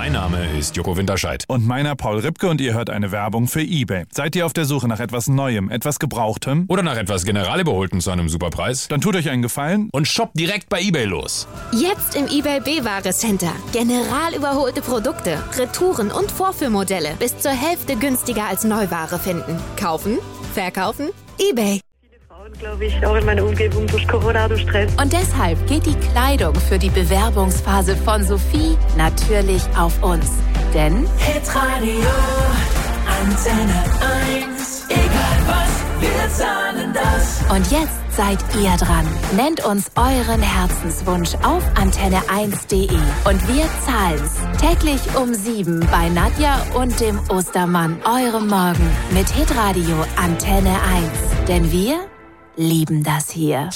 Mein Name ist Joko Winterscheid. Und meiner Paul Ripke und ihr hört eine Werbung für eBay. Seid ihr auf der Suche nach etwas Neuem, etwas Gebrauchtem? Oder nach etwas Generalüberholten zu einem Superpreis? Dann tut euch einen Gefallen und shoppt direkt bei eBay los. Jetzt im eBay B-Ware Center. General überholte Produkte, Retouren und Vorführmodelle bis zur Hälfte günstiger als Neuware finden. Kaufen? Verkaufen? eBay. Glaube ich, auch in meiner Umgebung durch Corona, durch Stress. Und deshalb geht die Kleidung für die Bewerbungsphase von Sophie natürlich auf uns. Denn Hitradio Antenne 1, egal was, wir zahlen das. Und jetzt seid ihr dran. Nennt uns euren Herzenswunsch auf antenne1.de und wir zahlen's. Täglich um 7 bei Nadja und dem Ostermann. Eurem Morgen mit Hitradio Antenne 1. Denn wir lieben das hier.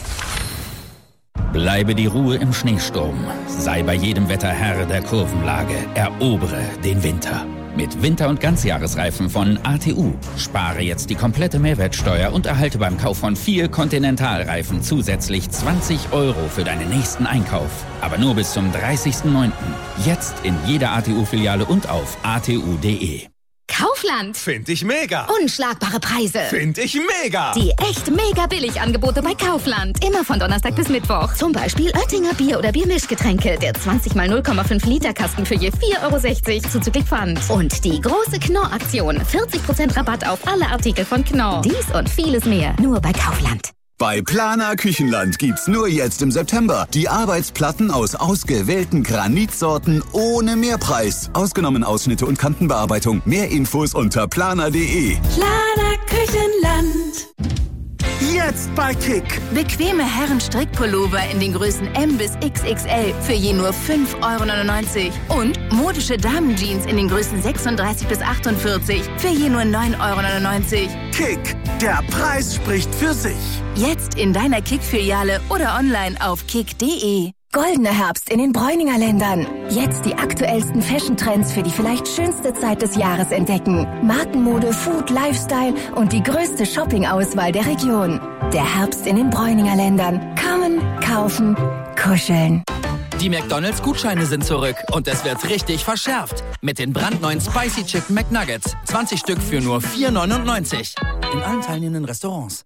Bleibe die Ruhe im Schneesturm. Sei bei jedem Wetter Herr der Kurvenlage. Erobere den Winter. Mit Winter- und Ganzjahresreifen von ATU. Spare jetzt die komplette Mehrwertsteuer und erhalte beim Kauf von 4 Continental-Reifen zusätzlich 20 € für deinen nächsten Einkauf. Aber nur bis zum 30.09. Jetzt in jeder ATU-Filiale und auf atu.de. Kaufland. Find ich mega. Unschlagbare Preise. Find ich mega. Die echt mega Billigangebote bei Kaufland. Immer von Donnerstag bis Mittwoch. Zum Beispiel Oettinger Bier- oder Biermischgetränke. Der 20 x 0,5 Liter Kasten für je 4,60 € zuzüglich Pfand. Und die große Knorr-Aktion. 40% Rabatt auf alle Artikel von Knorr. Dies und vieles mehr. Nur bei Kaufland. Bei Planer Küchenland gibt's nur jetzt im September die Arbeitsplatten aus ausgewählten Granitsorten ohne Mehrpreis. Ausgenommen Ausschnitte und Kantenbearbeitung. Mehr Infos unter planer.de. Planer Küchenland. Jetzt bei Kick. Bequeme Herren-Strickpullover in den Größen M bis XXL für je nur 5,99 € und modische Damenjeans in den Größen 36 bis 48 für je nur 9,99 €. Kick, der Preis spricht für sich. Jetzt in deiner Kick-Filiale oder online auf kick.de. Goldener Herbst in den Bräuninger Ländern. Jetzt die aktuellsten Fashion-Trends für die vielleicht schönste Zeit des Jahres entdecken. Markenmode, Food, Lifestyle und die größte Shopping-Auswahl der Region. Der Herbst in den Bräuninger Ländern. Kommen, kaufen, kuscheln. Die McDonald's-Gutscheine sind zurück und es wird richtig verschärft. Mit den brandneuen Spicy Chicken McNuggets. 20 Stück für nur 4,99 € in allen teilnehmenden Restaurants.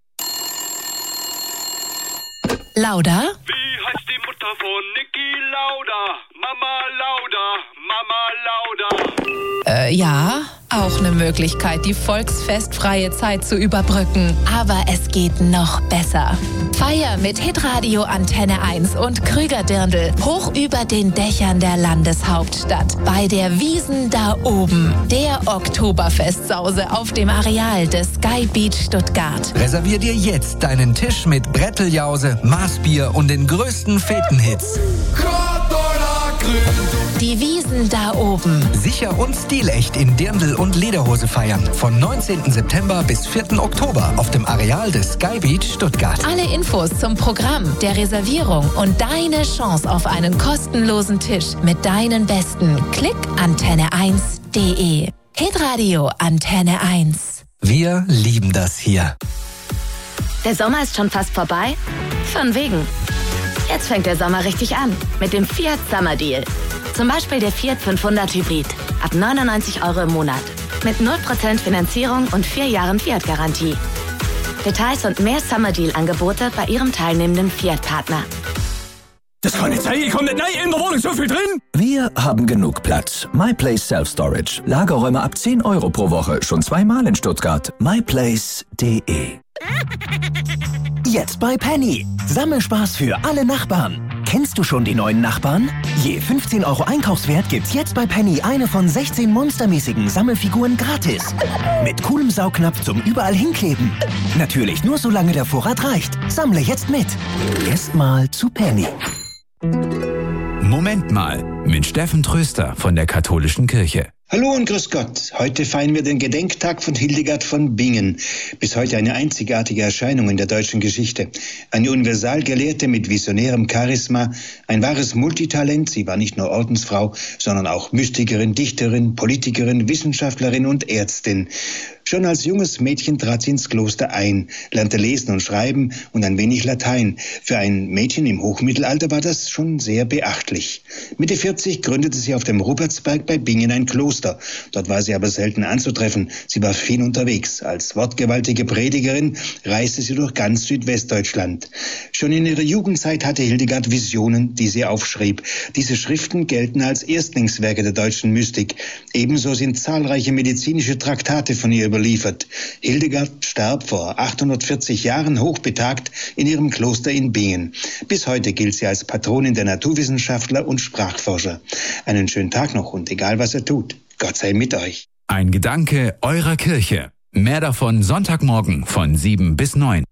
Lauda? Wie heißt die Mutter von Niki Lauda? Mama Lauda. Ja, auch eine Möglichkeit, die volksfestfreie Zeit zu überbrücken. Aber es geht noch besser. Feier mit Hitradio Antenne 1 und Krüger-Dirndl hoch über den Dächern der Landeshauptstadt. Bei der Wiesn da oben. Der Oktoberfestsause auf dem Areal des Sky Beach Stuttgart. Reservier dir jetzt deinen Tisch mit Bretteljause, Maßbier und den größten Fetenhits. Die Wiesn da oben. Sicher und stilecht in Dirndl und Lederhose feiern. Von 19. September bis 4. Oktober auf dem Areal des Sky Beach Stuttgart. Alle Infos zum Programm, der Reservierung und deine Chance auf einen kostenlosen Tisch mit deinen Besten. Klick antenne1.de. Hitradio Antenne 1. Wir lieben das hier. Der Sommer ist schon fast vorbei? Von wegen. Jetzt fängt der Sommer richtig an mit dem Fiat Summer Deal. Zum Beispiel der Fiat 500 Hybrid ab 99 € im Monat. Mit 0% Finanzierung und 4 Jahren Fiat-Garantie. Details und mehr Summer Deal-Angebote bei Ihrem teilnehmenden Fiat-Partner. Das kann nicht sein, ich komme nicht rein, in der Wohnung so viel drin. Wir haben genug Platz. MyPlace Self-Storage. Lagerräume ab 10 € pro Woche. Schon 2-mal in Stuttgart. myplace.de. Jetzt bei Penny. Sammelspaß für alle Nachbarn. Kennst du schon die neuen Nachbarn? Je 15 € Einkaufswert gibt's jetzt bei Penny eine von 16 monstermäßigen Sammelfiguren gratis. Mit coolem Saugnapf zum überall hinkleben. Natürlich nur solange der Vorrat reicht. Sammle jetzt mit. Erstmal zu Penny. Moment mal, mit Steffen Tröster von der Katholischen Kirche. Hallo und grüß Gott. Heute feiern wir den Gedenktag von Hildegard von Bingen. Bis heute eine einzigartige Erscheinung in der deutschen Geschichte. Eine Universalgelehrte mit visionärem Charisma, ein wahres Multitalent. Sie war nicht nur Ordensfrau, sondern auch Mystikerin, Dichterin, Politikerin, Wissenschaftlerin und Ärztin. Schon als junges Mädchen trat sie ins Kloster ein, lernte lesen und schreiben und ein wenig Latein. Für ein Mädchen im Hochmittelalter war das schon sehr beachtlich. Mitte 40 gründete sie auf dem Rupertsberg bei Bingen ein Kloster. Dort war sie aber selten anzutreffen. Sie war viel unterwegs. Als wortgewaltige Predigerin reiste sie durch ganz Südwestdeutschland. Schon in ihrer Jugendzeit hatte Hildegard Visionen, die sie aufschrieb. Diese Schriften gelten als Erstlingswerke der deutschen Mystik. Ebenso sind zahlreiche medizinische Traktate von ihr überliefert. Hildegard starb vor 840 Jahren hochbetagt in ihrem Kloster in Bingen. Bis heute gilt sie als Patronin der Naturwissenschaftler und Sprachforscher. Einen schönen Tag noch und egal was er tut, Gott sei mit euch. Ein Gedanke eurer Kirche. Mehr davon Sonntagmorgen von 7 bis 9.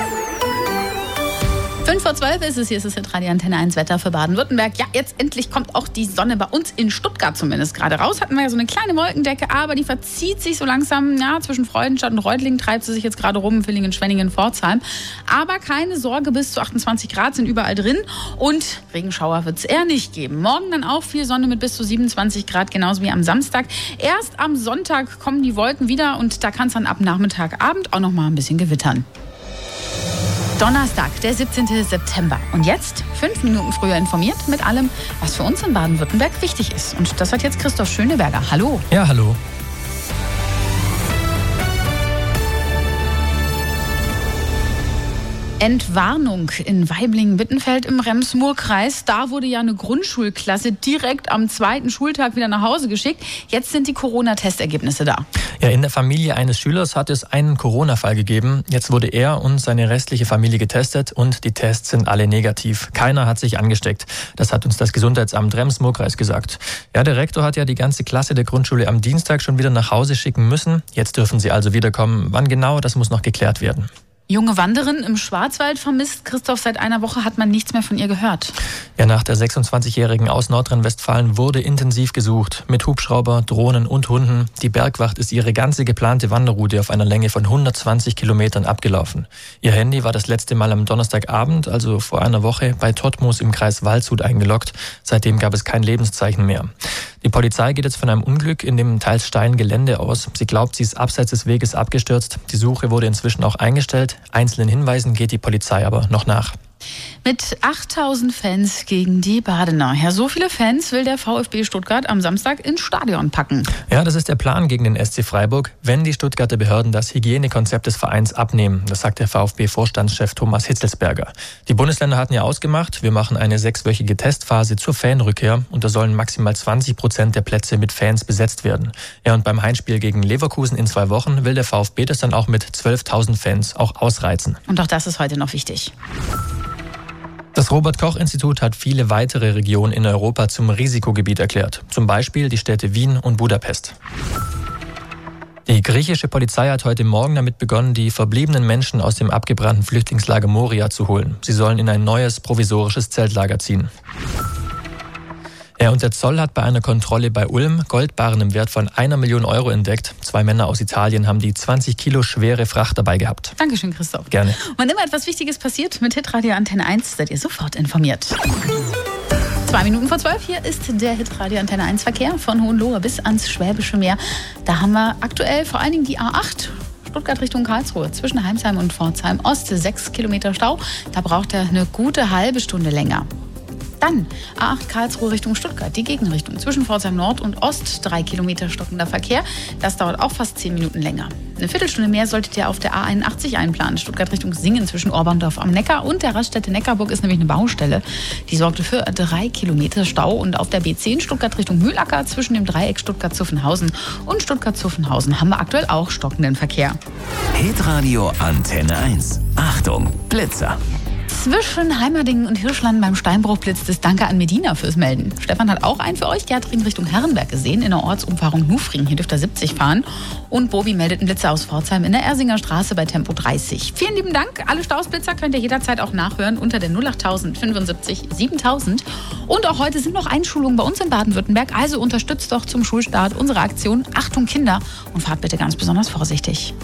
5:12 ist es, hier ist es Radio Antenne 1 Wetter für Baden-Württemberg. Ja, jetzt endlich kommt auch die Sonne bei uns in Stuttgart zumindest gerade raus. Hatten wir ja so eine kleine Wolkendecke, aber die verzieht sich so langsam. Ja, zwischen Freudenstadt und Reutlingen treibt sie sich jetzt gerade rum, Villingen, Schwenningen, Pforzheim. Aber keine Sorge, bis zu 28 Grad sind überall drin und Regenschauer wird es eher nicht geben. Morgen dann auch viel Sonne mit bis zu 27 Grad, genauso wie am Samstag. Erst am Sonntag kommen die Wolken wieder und da kann es dann ab Nachmittagabend auch noch mal ein bisschen gewittern. Donnerstag, der 17. September. Und jetzt 5 Minuten früher informiert mit allem, was für uns in Baden-Württemberg wichtig ist. Und das hat jetzt Christoph Schöneberger. Hallo. Ja, hallo. Entwarnung in Waiblingen-Bittenfeld im Rems-Murr-Kreis. Da wurde ja eine Grundschulklasse direkt am zweiten Schultag wieder nach Hause geschickt. Jetzt sind die Corona-Testergebnisse da. Ja, in der Familie eines Schülers hat es einen Corona-Fall gegeben. Jetzt wurde er und seine restliche Familie getestet und die Tests sind alle negativ. Keiner hat sich angesteckt. Das hat uns das Gesundheitsamt Rems-Murr-Kreis gesagt. Ja, der Rektor hat ja die ganze Klasse der Grundschule am Dienstag schon wieder nach Hause schicken müssen. Jetzt dürfen sie also wiederkommen. Wann genau, das muss noch geklärt werden. Junge Wanderin im Schwarzwald vermisst. Christoph, seit einer Woche hat man nichts mehr von ihr gehört. Ja, nach der 26-Jährigen aus Nordrhein-Westfalen wurde intensiv gesucht. Mit Hubschrauber, Drohnen und Hunden. Die Bergwacht ist ihre ganze geplante Wanderroute auf einer Länge von 120 Kilometern abgelaufen. Ihr Handy war das letzte Mal am Donnerstagabend, also vor einer Woche, bei Todtmoos im Kreis Waldshut eingeloggt. Seitdem gab es kein Lebenszeichen mehr. Die Polizei geht jetzt von einem Unglück in dem teils steilen Gelände aus. Sie glaubt, sie ist abseits des Weges abgestürzt. Die Suche wurde inzwischen auch eingestellt. Einzelnen Hinweisen geht die Polizei aber noch nach. Mit 8000 Fans gegen die Badener. Ja, so viele Fans will der VfB Stuttgart am Samstag ins Stadion packen. Ja, das ist der Plan gegen den SC Freiburg, wenn die Stuttgarter Behörden das Hygienekonzept des Vereins abnehmen. Das sagt der VfB-Vorstandschef Thomas Hitzelsberger. Die Bundesländer hatten ja ausgemacht, wir machen eine 6-wöchige Testphase zur Fanrückkehr und da sollen maximal 20% der Plätze mit Fans besetzt werden. Ja, und beim Heimspiel gegen Leverkusen in 2 Wochen will der VfB das dann auch mit 12.000 Fans auch ausreizen. Und auch das ist heute noch wichtig. Das Robert-Koch-Institut hat viele weitere Regionen in Europa zum Risikogebiet erklärt. Zum Beispiel die Städte Wien und Budapest. Die griechische Polizei hat heute Morgen damit begonnen, die verbliebenen Menschen aus dem abgebrannten Flüchtlingslager Moria zu holen. Sie sollen in ein neues provisorisches Zeltlager ziehen. Ja, und der Zoll hat bei einer Kontrolle bei Ulm Goldbarren im Wert von 1 Million Euro entdeckt. 2 Männer aus Italien haben die 20 Kilo schwere Fracht dabei gehabt. Dankeschön, Christoph. Gerne. Wann immer etwas Wichtiges passiert, mit Hitradio Antenne 1 seid ihr sofort informiert. 2 Minuten vor 12, hier ist der Hitradio Antenne 1 Verkehr von Hohenlohe bis ans Schwäbische Meer. Da haben wir aktuell vor allen Dingen die A8. Stuttgart Richtung Karlsruhe, zwischen Heimsheim und Pforzheim Ost, 6 Kilometer Stau. Da braucht er eine gute halbe Stunde länger. Dann A8 Karlsruhe Richtung Stuttgart, die Gegenrichtung zwischen Pforzheim Nord und Ost, 3 Kilometer stockender Verkehr. Das dauert auch fast 10 Minuten länger. Eine Viertelstunde mehr solltet ihr auf der A81 einplanen. Stuttgart Richtung Singen zwischen Orberndorf am Neckar und der Raststätte Neckarburg ist nämlich eine Baustelle. Die sorgte für 3 Kilometer Stau. Und auf der B10 Stuttgart Richtung Mühlacker zwischen dem Dreieck Stuttgart-Zuffenhausen und Stuttgart-Zuffenhausen haben wir aktuell auch stockenden Verkehr. Hitradio Antenne 1. Achtung, Blitzer. Zwischen Heimerdingen und Hirschland beim Steinbruch blitzt es. Danke an Medina fürs Melden. Stefan hat auch einen für euch. Der hat ihn Richtung Herrenberg gesehen, in der Ortsumfahrung Nufring. Hier dürft ihr 70 fahren. Und Bobi meldet einen Blitzer aus Pforzheim in der Ersinger Straße bei Tempo 30. Vielen lieben Dank. Alle Stausblitzer könnt ihr jederzeit auch nachhören unter der 08000 75 7000. Und auch heute sind noch Einschulungen bei uns in Baden-Württemberg. Also unterstützt doch zum Schulstart unsere Aktion Achtung Kinder und fahrt bitte ganz besonders vorsichtig.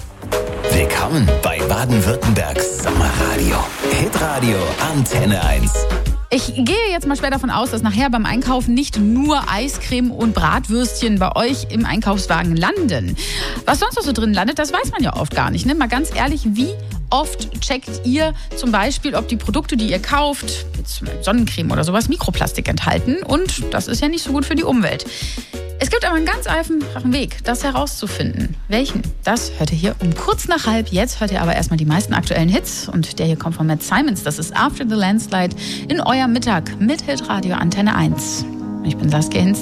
Willkommen bei Baden-Württembergs Sommerradio. Hitradio Antenne 1. Ich gehe jetzt mal schwer davon aus, dass nachher beim Einkaufen nicht nur Eiscreme und Bratwürstchen bei euch im Einkaufswagen landen. Was sonst noch so drin landet, das weiß man ja oft gar nicht. Ne? Mal ganz ehrlich, wie oft checkt ihr zum Beispiel, ob die Produkte, die ihr kauft, jetzt Sonnencreme oder sowas, Mikroplastik enthalten? Und das ist ja nicht so gut für die Umwelt. Es gibt aber einen ganz einfachen Weg, das herauszufinden. Welchen? Das hört ihr hier um kurz nach halb. Jetzt hört ihr aber erstmal die meisten aktuellen Hits. Und der hier kommt von Matt Simons. Das ist After the Landslide in eurem Mittag mit Hitradio Antenne 1. Ich bin Saskia Hinz.